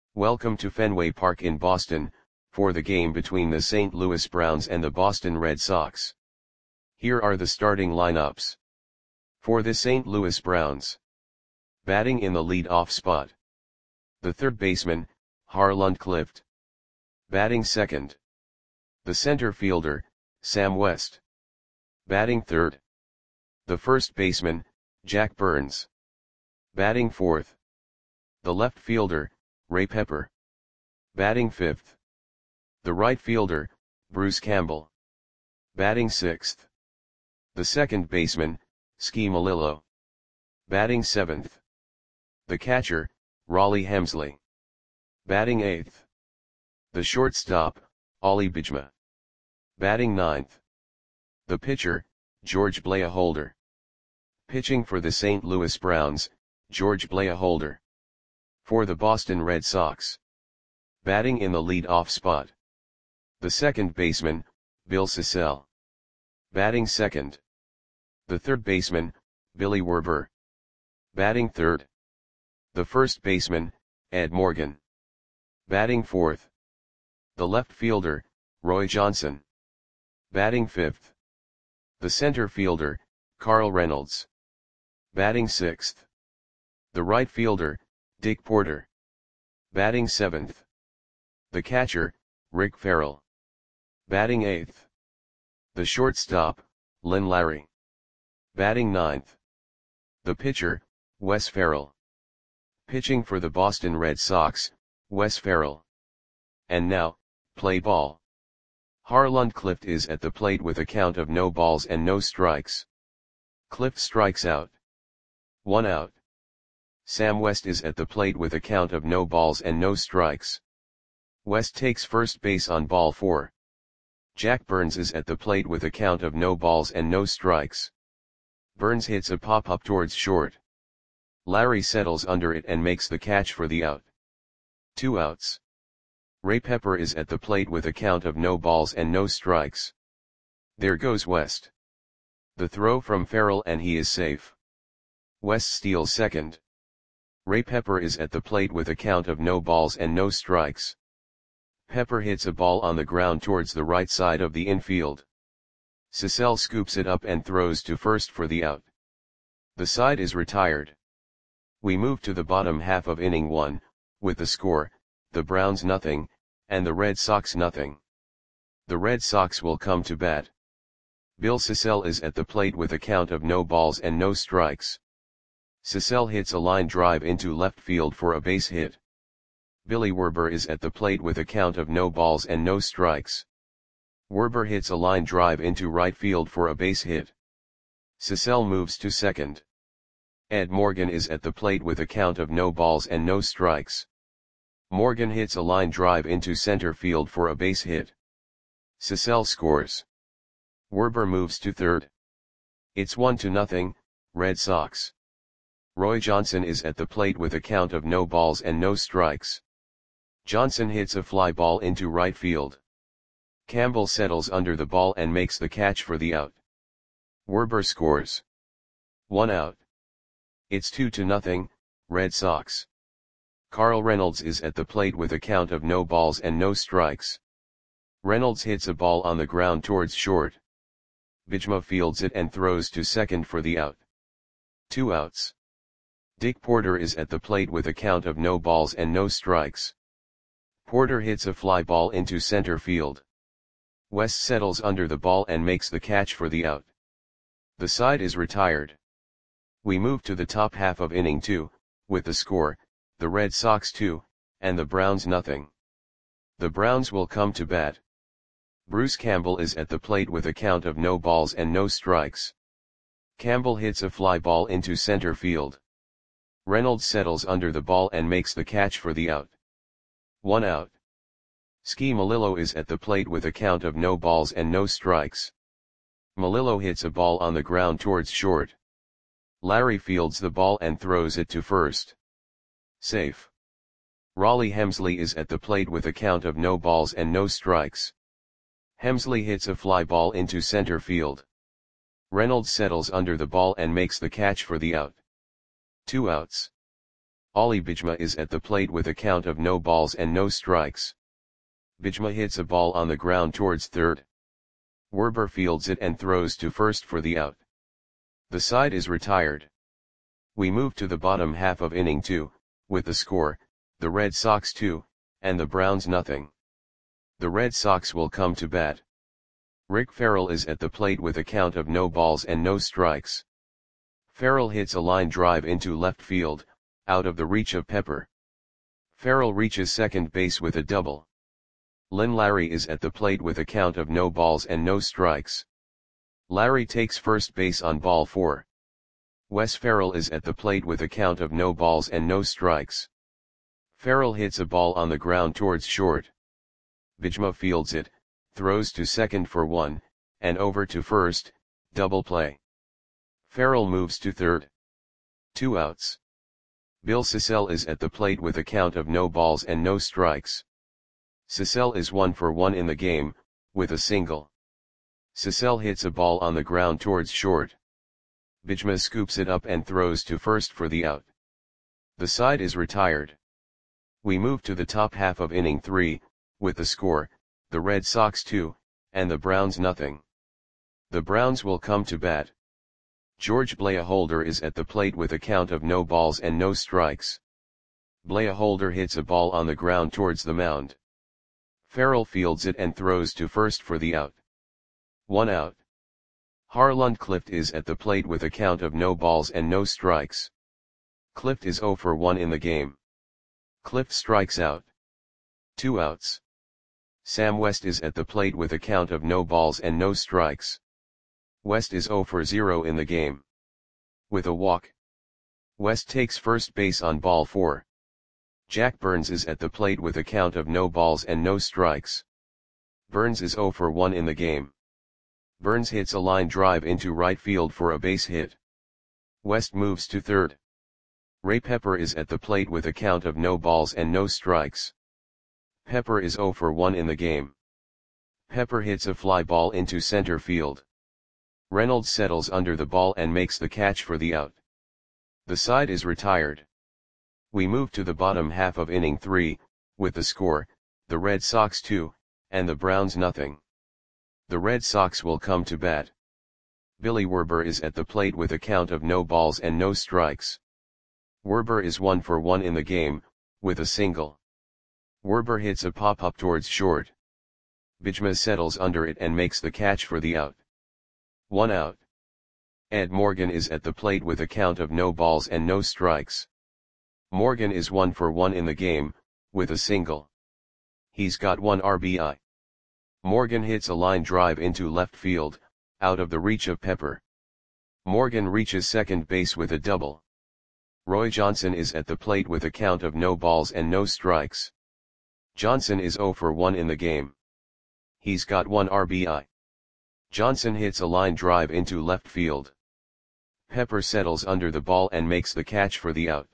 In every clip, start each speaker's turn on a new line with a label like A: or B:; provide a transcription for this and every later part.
A: Welcome to Fenway Park in Boston, for the game between the St. Louis Browns and the Boston Red Sox. Here are the starting lineups. For the St. Louis Browns. Batting in the lead-off spot. The third baseman, Harland Clift. Batting second. The center fielder, Sam West. Batting third. The first baseman, Jack Burns. Batting fourth. The left fielder, Ray Pepper. Batting fifth. The right fielder, Bruce Campbell. Batting sixth. The second baseman, Ski Melillo. Batting seventh. The catcher, Rollie Hemsley. Batting eighth. The shortstop, Ollie Biejema. Batting ninth. The pitcher, George Blaholder. Pitching for the St. Louis Browns, George Blaholder. For the Boston Red Sox. Batting in the lead-off spot. The second baseman, Bill Sissell. Batting second. The third baseman, Billy Werber. Batting third. The first baseman, Ed Morgan. Batting fourth. The left fielder, Roy Johnson. Batting fifth. The center fielder, Carl Reynolds. Batting sixth. The right fielder, Dick Porter. Batting seventh. The catcher, Rick Farrell. Batting eighth. The shortstop, Lynn Larry. Batting ninth. The pitcher, Wes Farrell. Pitching for the Boston Red Sox, Wes Farrell. And now, play ball. Harland Clift is at the plate with a count of no balls and no strikes. Clift strikes out. 1 out. Sam West is at the plate with a count of no balls and no strikes. West takes first base on ball 4. Jack Burns is at the plate with a count of no balls and no strikes. Burns hits a pop-up towards short. Larry settles under it and makes the catch for the out. 2 outs. Ray Pepper is at the plate with a count of no balls and no strikes. There goes West. The throw from Farrell and he is safe. West steals second. Ray Pepper is at the plate with a count of no balls and no strikes. Pepper hits a ball on the ground towards the right side of the infield. Sissell scoops it up and throws to first for the out. The side is retired. We move to the bottom half of inning 1, with the score, the Browns nothing, and the Red Sox nothing. The Red Sox will come to bat. Bill Sissell is at the plate with a count of no balls and no strikes. Sissell hits a line drive into left field for a base hit. Billy Werber is at the plate with a count of no balls and no strikes. Werber hits a line drive into right field for a base hit. Sissell moves to second. Ed Morgan is at the plate with a count of no balls and no strikes. Morgan hits a line drive into center field for a base hit. Sissell scores. Werber moves to third. It's 1-0, Red Sox. Roy Johnson is at the plate with a count of no balls and no strikes. Johnson hits a fly ball into right field. Campbell settles under the ball and makes the catch for the out. Werber scores. 1 out. It's 2-0, Red Sox. Carl Reynolds is at the plate with a count of no balls and no strikes. Reynolds hits a ball on the ground towards short. Biejema fields it and throws to second for the out. 2 outs. Dick Porter is at the plate with a count of no balls and no strikes. Porter hits a fly ball into center field. West settles under the ball and makes the catch for the out. The side is retired. We move to the top half of inning 2, with the score, the Red Sox 2, and the Browns nothing. The Browns will come to bat. Bruce Campbell is at the plate with a count of no balls and no strikes. Campbell hits a fly ball into center field. Reynolds settles under the ball and makes the catch for the out. 1 out. Ski Melillo is at the plate with a count of no balls and no strikes. Melillo hits a ball on the ground towards short. Larry fields the ball and throws it to first. Safe. Rollie Hemsley is at the plate with a count of no balls and no strikes. Hemsley hits a fly ball into center field. Reynolds settles under the ball and makes the catch for the out. 2 outs. Ali Bijma is at the plate with a count of no balls and no strikes. Bijma hits a ball on the ground towards third. Werber fields it and throws to first for the out. The side is retired. We move to the bottom half of inning 2, with the score, the Red Sox 2, and the Browns nothing. The Red Sox will come to bat. Rick Farrell is at the plate with a count of no balls and no strikes. Farrell hits a line drive into left field, out of the reach of Pepper. Farrell reaches second base with a double. Lynn Larry is at the plate with a count of no balls and no strikes. Larry takes first base on ball 4. Wes Farrell is at the plate with a count of no balls and no strikes. Farrell hits a ball on the ground towards short. Bijma fields it, throws to second for 1, and over to first, double play. Farrell moves to third. 2 outs. Bill Sissell is at the plate with a count of no balls and no strikes. Sissell is 1 for 1 in the game, with a single. Sissell hits a ball on the ground towards short. Bijma scoops it up and throws to first for the out. The side is retired. We move to the top half of inning 3, with the score, the Red Sox 2, and the Browns nothing. The Browns will come to bat. George Blaholder is at the plate with a count of no balls and no strikes. Blaholder hits a ball on the ground towards the mound. Farrell fields it and throws to first for the out. 1 out. Harland Clift is at the plate with a count of no balls and no strikes. Clift is 0 for 1 in the game. Clift strikes out. 2 outs. Sam West is at the plate with a count of no balls and no strikes. West is 0 for 0 in the game. With a walk. West takes first base on ball 4. Jack Burns is at the plate with a count of no balls and no strikes. Burns is 0 for 1 in the game. Burns hits a line drive into right field for a base hit. West moves to third. Ray Pepper is at the plate with a count of no balls and no strikes. Pepper is 0 for 1 in the game. Pepper hits a fly ball into center field. Reynolds settles under the ball and makes the catch for the out. The side is retired. We move to the bottom half of inning 3, with the score, the Red Sox 2, and the Browns nothing. The Red Sox will come to bat. Billy Werber is at the plate with a count of no balls and no strikes. Werber is 1 for 1 in the game, with a single. Werber hits a pop-up towards short. Bijma settles under it and makes the catch for the out. 1 out. Ed Morgan is at the plate with a count of no balls and no strikes. Morgan is 1 for 1 in the game, with a single. He's got 1 RBI. Morgan hits a line drive into left field, out of the reach of Pepper. Morgan reaches second base with a double. Roy Johnson is at the plate with a count of no balls and no strikes. Johnson is 0 for 1 in the game. He's got 1 RBI. Johnson hits a line drive into left field. Pepper settles under the ball and makes the catch for the out.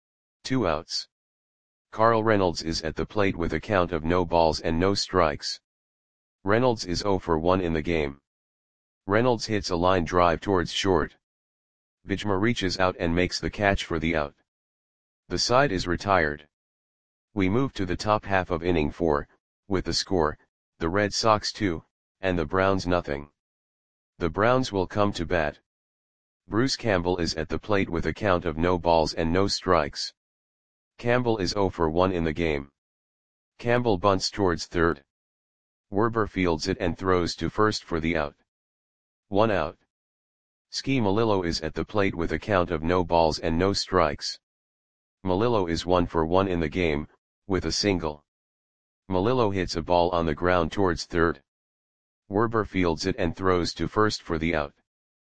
A: 2 outs. Carl Reynolds is at the plate with a count of no balls and no strikes. Reynolds is 0 for 1 in the game. Reynolds hits a line drive towards short. Bijma reaches out and makes the catch for the out. The side is retired. We move to the top half of inning 4, with the score, the Red Sox 2, and the Browns nothing. The Browns will come to bat. Bruce Campbell is at the plate with a count of no balls and no strikes. Campbell is 0 for 1 in the game. Campbell bunts towards third. Werber fields it and throws to first for the out. 1 out. Ski Melillo is at the plate with a count of no balls and no strikes. Melillo is 1 for 1 in the game, with a single. Melillo hits a ball on the ground towards third. Werber fields it and throws to first for the out.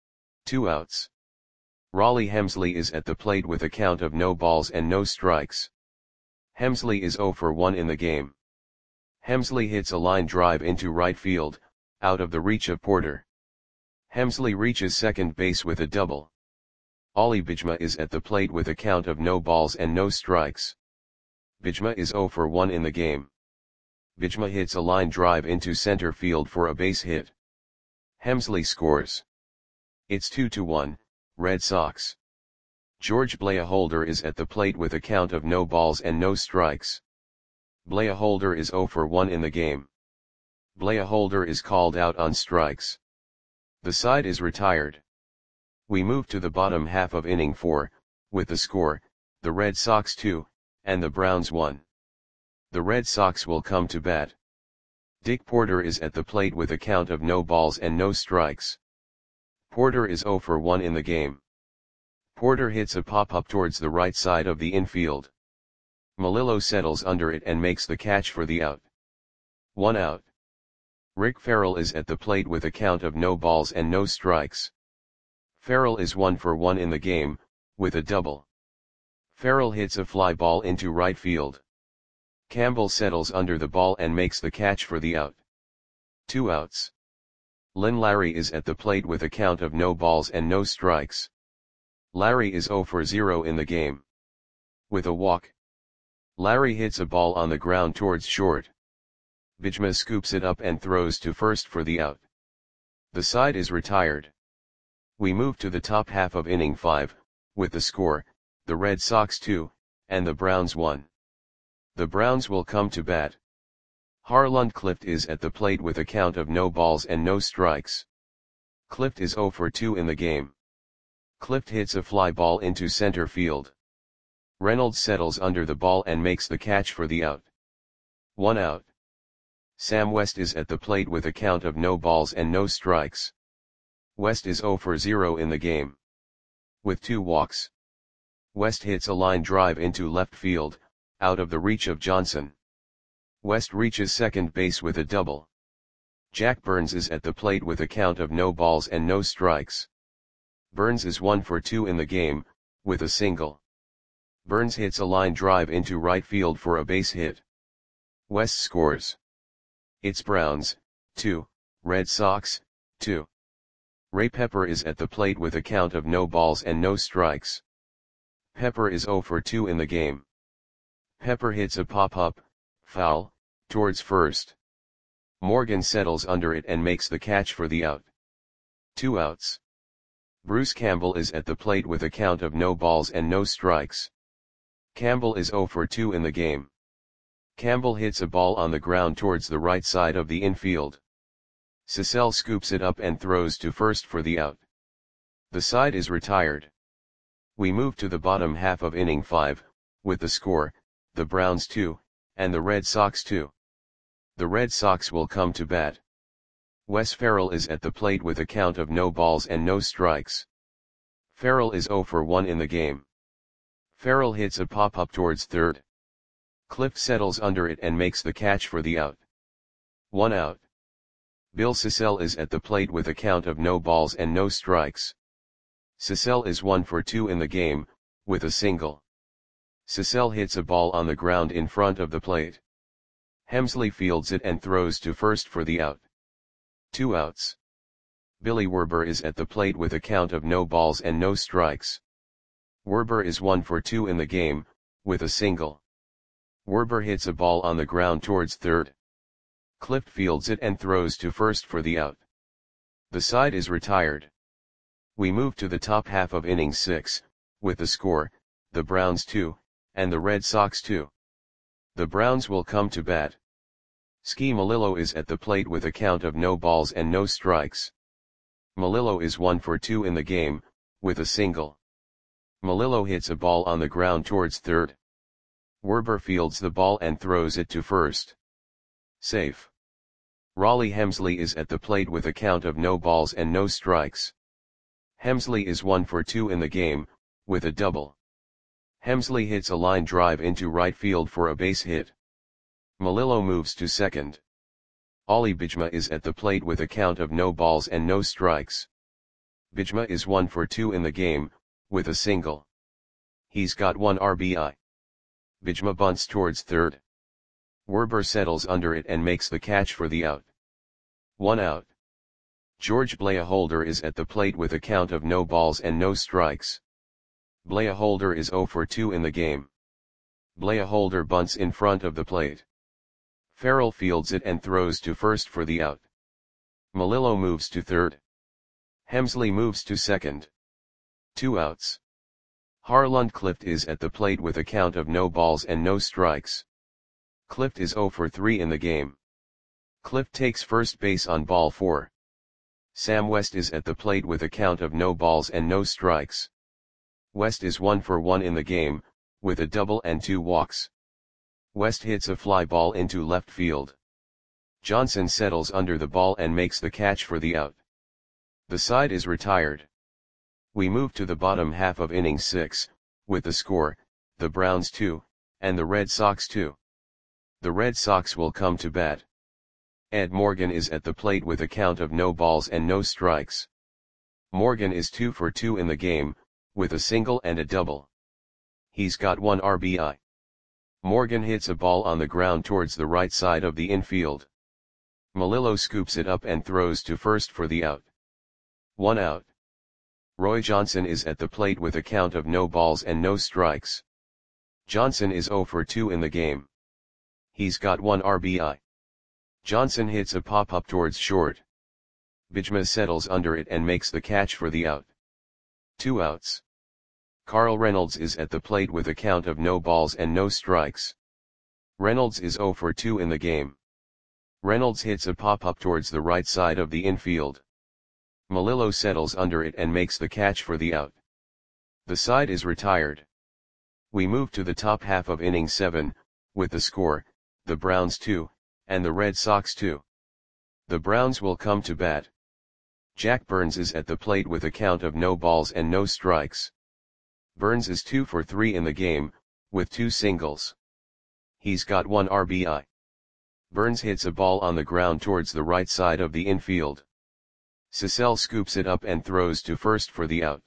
A: 2 outs. Raleigh Hemsley is at the plate with a count of no balls and no strikes. Hemsley is 0 for 1 in the game. Hemsley hits a line drive into right field, out of the reach of Porter. Hemsley reaches second base with a double. Ali Bijma is at the plate with a count of no balls and no strikes. Bijma is 0 for 1 in the game. Bijma hits a line drive into center field for a base hit. Hemsley scores. It's 2-1, Red Sox. George Blahaholder is at the plate with a count of no balls and no strikes. Blahaholder is 0 for 1 in the game. Blahaholder is called out on strikes. The side is retired. We move to the bottom half of inning 4, with the score, the Red Sox 2, and the Browns 1. The Red Sox will come to bat. Dick Porter is at the plate with a count of no balls and no strikes. Porter is 0 for 1 in the game. Porter hits a pop-up towards the right side of the infield. Melillo settles under it and makes the catch for the out. 1 out. Rick Farrell is at the plate with a count of no balls and no strikes. Farrell is 1 for 1 in the game, with a double. Farrell hits a fly ball into right field. Campbell settles under the ball and makes the catch for the out. 2 outs. Lynn Larry is at the plate with a count of no balls and no strikes. Larry is 0 for 0 in the game. With a walk. Larry hits a ball on the ground towards short. Bijma scoops it up and throws to first for the out. The side is retired. We move to the top half of inning 5, with the score, the Red Sox 2, and the Browns 1. The Browns will come to bat. Harland Clift is at the plate with a count of no balls and no strikes. Clift is 0 for 2 in the game. Clift hits a fly ball into center field. Reynolds settles under the ball and makes the catch for the out. 1 out. Sam West is at the plate with a count of no balls and no strikes. West is 0 for 0 in the game. With 2 walks. West hits a line drive into left field, out of the reach of Johnson. West reaches second base with a double. Jack Burns is at the plate with a count of no balls and no strikes. Burns is 1 for 2 in the game, with a single. Burns hits a line drive into right field for a base hit. West scores. It's Browns, 2, Red Sox, 2. Ray Pepper is at the plate with a count of no balls and no strikes. Pepper is 0 for 2 in the game. Pepper hits a pop-up, foul, towards first. Morgan settles under it and makes the catch for the out. 2 outs. Bruce Campbell is at the plate with a count of no balls and no strikes. Campbell is 0 for 2 in the game. Campbell hits a ball on the ground towards the right side of the infield. Cecil scoops it up and throws to first for the out. The side is retired. We move to the bottom half of inning 5, with the score, the Browns 2, and the Red Sox 2. The Red Sox will come to bat. Wes Farrell is at the plate with a count of no balls and no strikes. Farrell is 0 for 1 in the game. Farrell hits a pop-up towards third. Clift settles under it and makes the catch for the out. 1 out. Bill Cecil is at the plate with a count of no balls and no strikes. Cecil is 1 for 2 in the game, with a single. Cecil hits a ball on the ground in front of the plate. Hemsley fields it and throws to first for the out. 2 outs. Billy Werber is at the plate with a count of no balls and no strikes. Werber is 1 for 2 in the game, with a single. Werber hits a ball on the ground towards third. Clift fields it and throws to first for the out. The side is retired. We move to the top half of inning 6, with the score, the Browns 2, and the Red Sox 2. The Browns will come to bat. Ski Melillo is at the plate with a count of no balls and no strikes. Melillo is 1 for 2 in the game, with a single. Melillo hits a ball on the ground towards third. Werber fields the ball and throws it to first. Safe. Raleigh Hemsley is at the plate with a count of no balls and no strikes. Hemsley is 1 for 2 in the game, with a double. Hemsley hits a line drive into right field for a base hit. Melillo moves to second. Ollie Bijma is at the plate with a count of no balls and no strikes. Bijma is 1 for 2 in the game, with a single. He's got 1 RBI. Bijma bunts towards third. Werber settles under it and makes the catch for the out. 1 out. George Blahaholder is at the plate with a count of no balls and no strikes. Blahaholder is 0 for 2 in the game. Blahaholder bunts in front of the plate. Farrell fields it and throws to first for the out. Melillo moves to third. Hemsley moves to second. 2 outs. Harlund Clift is at the plate with a count of no balls and no strikes. Clift is 0 for 3 in the game. Clift takes first base on ball 4. Sam West is at the plate with a count of no balls and no strikes. West is 1 for 1 in the game, with a double and 2 walks. West hits a fly ball into left field. Johnson settles under the ball and makes the catch for the out. The side is retired. We move to the bottom half of inning 6, with the score, the Browns 2, and the Red Sox 2. The Red Sox will come to bat. Ed Morgan is at the plate with a count of no balls and no strikes. Morgan is 2 for 2 in the game, with a single and a double. He's got 1 RBI. Morgan hits a ball on the ground towards the right side of the infield. Melillo scoops it up and throws to first for the out. 1 out. Roy Johnson is at the plate with a count of no balls and no strikes. Johnson is 0 for 2 in the game. He's got 1 RBI. Johnson hits a pop-up towards short. Bijma settles under it and makes the catch for the out. 2 outs. Carl Reynolds is at the plate with a count of no balls and no strikes. Reynolds is 0 for 2 in the game. Reynolds hits a pop-up towards the right side of the infield. Melillo settles under it and makes the catch for the out. The side is retired. We move to the top half of inning 7, with the score, the Browns 2, and the Red Sox 2. The Browns will come to bat. Jack Burns is at the plate with a count of no balls and no strikes. Burns is 2 for 3 in the game, with 2 singles. He's got 1 RBI. Burns hits a ball on the ground towards the right side of the infield. Cecil scoops it up and throws to first for the out.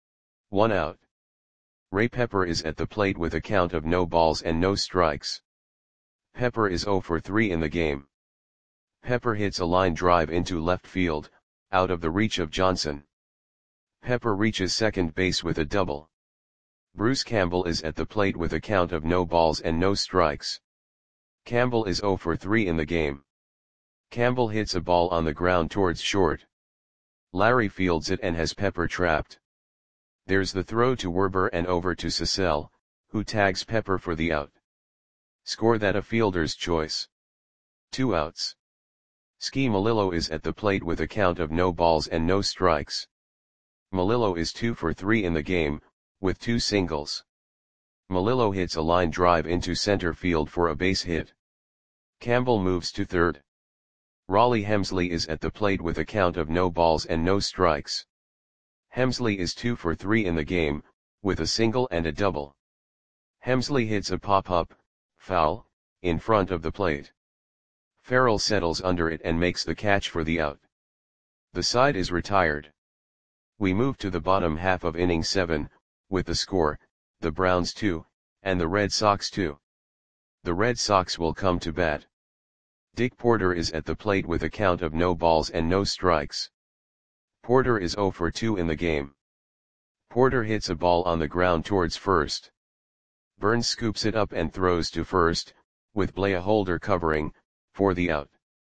A: 1 out. Ray Pepper is at the plate with a count of no balls and no strikes. Pepper is 0 for 3 in the game. Pepper hits a line drive into left field, out of the reach of Johnson. Pepper reaches second base with a double. Bruce Campbell is at the plate with a count of no balls and no strikes. Campbell is 0 for 3 in the game. Campbell hits a ball on the ground towards short. Larry fields it and has Pepper trapped. There's the throw to Werber and over to Cecil, who tags Pepper for the out. Score that a fielder's choice. 2 outs. Ski Melillo is at the plate with a count of no balls and no strikes. Melillo is 2 for 3 in the game, with 2 singles. Melillo hits a line drive into center field for a base hit. Campbell moves to third. Raleigh Hemsley is at the plate with a count of no balls and no strikes. Hemsley is 2 for 3 in the game, with a single and a double. Hemsley hits a pop-up, foul, in front of the plate. Farrell settles under it and makes the catch for the out. The side is retired. We move to the bottom half of inning 7, with the score, the Browns 2, and the Red Sox 2. The Red Sox will come to bat. Dick Porter is at the plate with a count of no balls and no strikes. Porter is 0 for 2 in the game. Porter hits a ball on the ground towards first. Burns scoops it up and throws to first, with Blair Holder covering, for the out.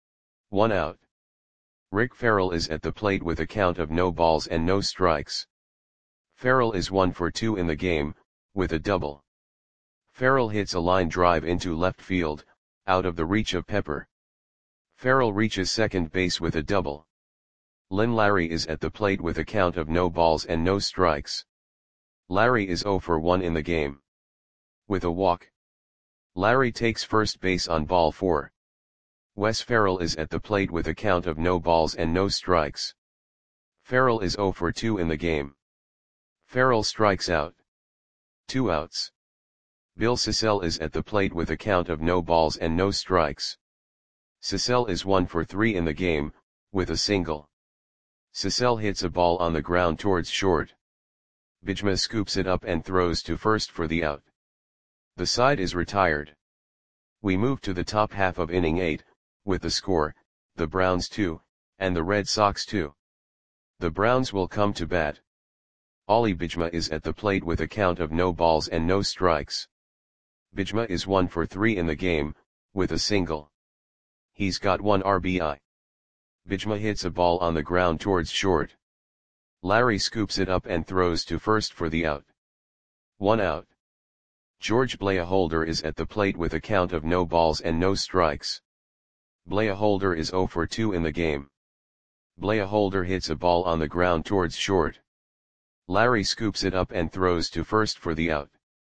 A: 1 out. Rick Farrell is at the plate with a count of no balls and no strikes. Farrell is 1 for 2 in the game, with a double. Farrell hits a line drive into left field, out of the reach of Pepper. Farrell reaches second base with a double. Lynn Larry is at the plate with a count of no balls and no strikes. Larry is 0 for 1 in the game. With a walk. Larry takes first base on ball 4. Wes Farrell is at the plate with a count of no balls and no strikes. Farrell is 0 for 2 in the game. Farrell strikes out. 2 outs. Bill Cecil is at the plate with a count of no balls and no strikes. Cecil is 1 for 3 in the game, with a single. Cecil hits a ball on the ground towards short. Bijma scoops it up and throws to first for the out. The side is retired. We move to the top half of inning 8, with the score, the Browns 2, and the Red Sox 2. The Browns will come to bat. Ollie Bijma is at the plate with a count of no balls and no strikes. Bijma is 1 for 3 in the game, with a single. He's got 1 RBI. Bijma hits a ball on the ground towards short. Larry scoops it up and throws to first for the out. 1 out. George Blaholder is at the plate with a count of no balls and no strikes. Blaholder is 0 for 2 in the game. Blaholder hits a ball on the ground towards short. Larry scoops it up and throws to first for the out.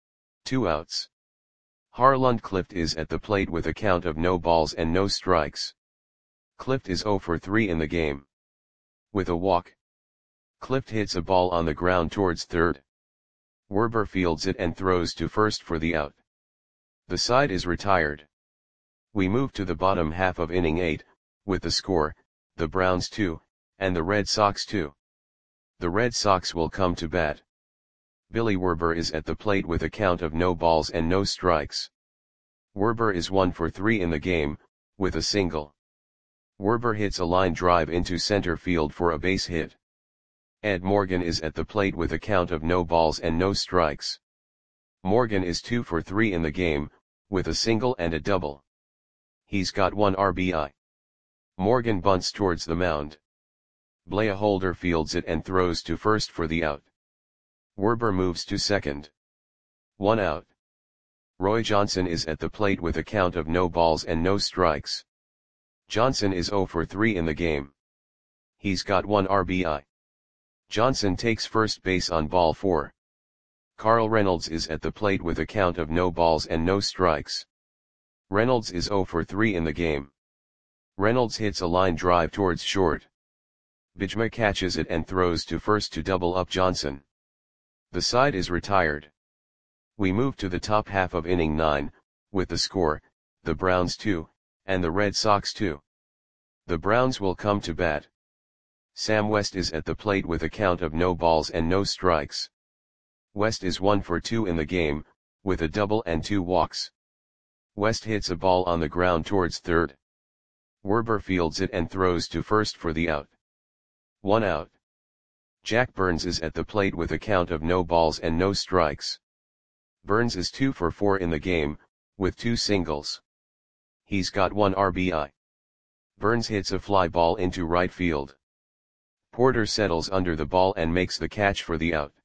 A: 2 outs. Harland Clift is at the plate with a count of no balls and no strikes. Clift is 0 for 3 in the game. With a walk, Clift hits a ball on the ground towards third. Werber fields it and throws to first for the out. The side is retired. We move to the bottom half of inning 8, with the score, the Browns 2, and the Red Sox 2. The Red Sox will come to bat. Billy Werber is at the plate with a count of no balls and no strikes. Werber is 1 for 3 in the game, with a single. Werber hits a line drive into center field for a base hit. Ed Morgan is at the plate with a count of no balls and no strikes. Morgan is 2 for 3 in the game, with a single and a double. He's got 1 RBI. Morgan bunts towards the mound. Blaholder fields it and throws to first for the out. Werber moves to second. 1 out. Roy Johnson is at the plate with a count of no balls and no strikes. Johnson is 0 for 3 in the game. He's got 1 RBI. Johnson takes first base on ball 4. Carl Reynolds is at the plate with a count of no balls and no strikes. Reynolds is 0 for 3 in the game. Reynolds hits a line drive towards short. Bijma catches it and throws to first to double up Johnson. The side is retired. We move to the top half of inning 9, with the score, the Browns 2, and the Red Sox 2. The Browns will come to bat. Sam West is at the plate with a count of no balls and no strikes. West is 1 for 2 in the game, with a double and 2 walks. West hits a ball on the ground towards third. Werber fields it and throws to first for the out. 1 out. Jack Burns is at the plate with a count of no balls and no strikes. Burns is 2 for 4 in the game, with 2 singles. He's got 1 RBI. Burns hits a fly ball into right field. Porter settles under the ball and makes the catch for the out.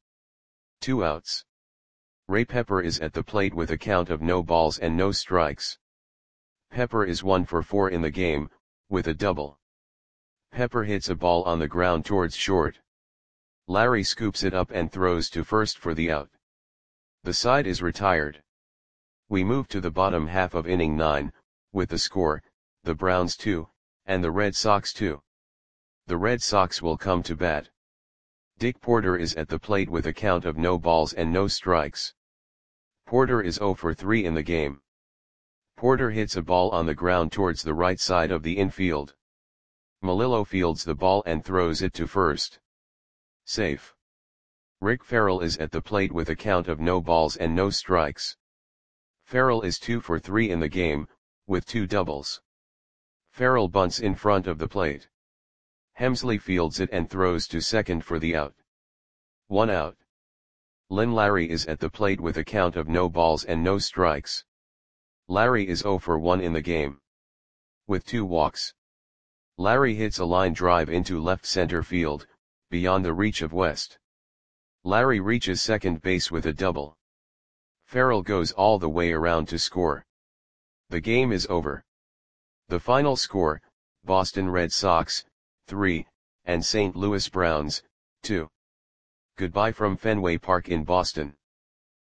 A: 2 outs. Ray Pepper is at the plate with a count of no balls and no strikes. Pepper is 1 for 4 in the game, with a double. Pepper hits a ball on the ground towards short. Larry scoops it up and throws to first for the out. The side is retired. We move to the bottom half of inning 9, with the score, the Browns 2, and the Red Sox 2. The Red Sox will come to bat. Dick Porter is at the plate with a count of no balls and no strikes. Porter is 0 for 3 in the game. Porter hits a ball on the ground towards the right side of the infield. Melillo fields the ball and throws it to first. Safe. Rick Farrell is at the plate with a count of no balls and no strikes. Farrell is 2 for 3 in the game, with 2 doubles. Farrell bunts in front of the plate. Hemsley fields it and throws to second for the out. 1 out. Lynn Larry is at the plate with a count of no balls and no strikes. Larry is 0 for 1 in the game. With 2 walks. Larry hits a line drive into left center field, beyond the reach of West. Larry reaches second base with a double. Farrell goes all the way around to score. The game is over. The final score, Boston Red Sox, 3, and St. Louis Browns, 2. Goodbye from Fenway Park in Boston.